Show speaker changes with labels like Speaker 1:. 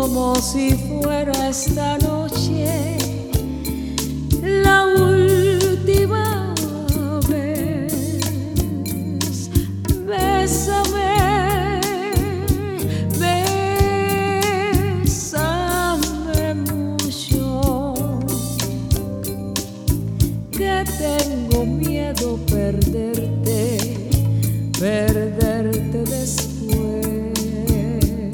Speaker 1: como si fuera esta noche la última vez. Bésame, bésame mucho, que tengo miedo perderte.